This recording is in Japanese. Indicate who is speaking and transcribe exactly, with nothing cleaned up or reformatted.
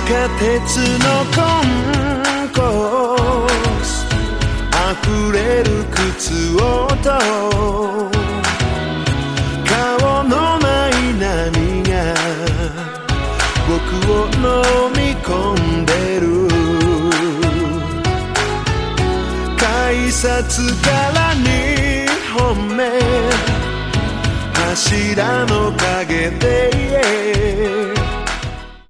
Speaker 1: 下鉄のコンコース溢れる靴音顔のない波が僕を飲み込んでる改札からにほんめ柱の陰で